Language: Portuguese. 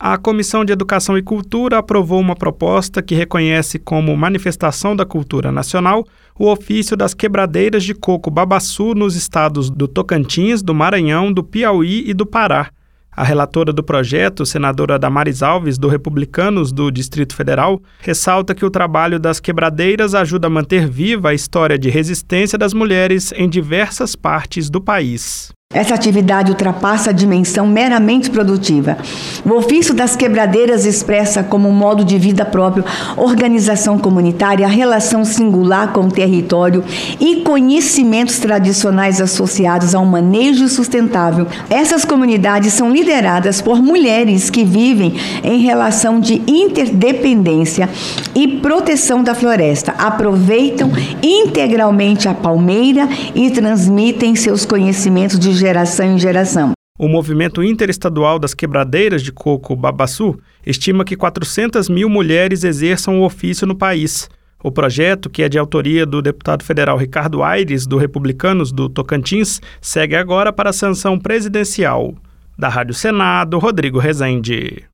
A Comissão de Educação e Cultura aprovou uma proposta que reconhece como manifestação da cultura nacional o ofício das quebradeiras de coco babaçu nos estados do Tocantins, do Maranhão, do Piauí e do Pará. A relatora do projeto, senadora Damares Alves, do Republicanos do Distrito Federal, ressalta que o trabalho das quebradeiras ajuda a manter viva a história de resistência das mulheres em diversas partes do país. Essa atividade ultrapassa a dimensão meramente produtiva. O ofício das quebradeiras expressa como um modo de vida próprio, organização comunitária, relação singular com o território e conhecimentos tradicionais associados ao manejo sustentável. Essas comunidades são lideradas por mulheres que vivem em relação de interdependência e proteção da floresta, aproveitam integralmente a palmeira e transmitem seus conhecimentos de geração em geração. O Movimento Interestadual das Quebradeiras de Coco Babaçu estima que 400 mil mulheres exerçam o ofício no país. O projeto, que é de autoria do deputado federal Ricardo Aires, do Republicanos do Tocantins, segue agora para a sanção presidencial. Da Rádio Senado, Rodrigo Rezende.